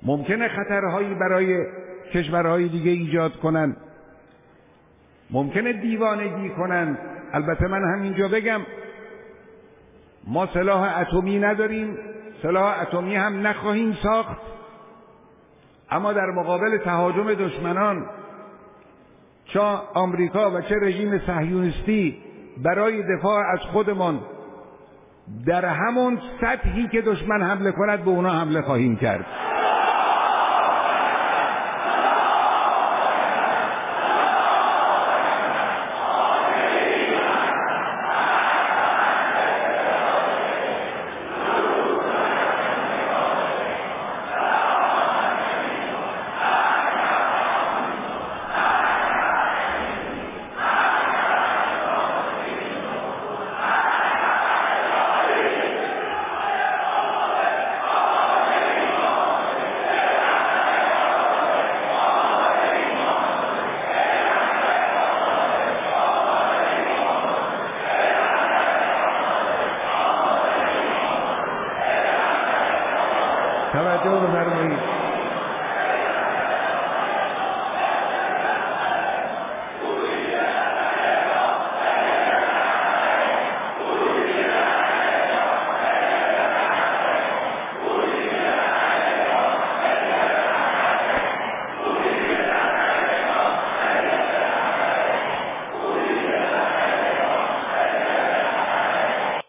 ممکنه خطرهایی برای کشورهای دیگه ایجاد کنن، ممکنه دیوانگی کنن. البته من همینجا بگم ما سلاح اتمی نداریم، سلاح اتمی هم نخواهیم ساخت، اما در مقابل تهاجم دشمنان چه آمریکا و چه رژیم صهیونیستی برای دفاع از خودمان در همون سطحی که دشمن حمله کند به اونا حمله خواهیم کرد. توجه بفرمایید.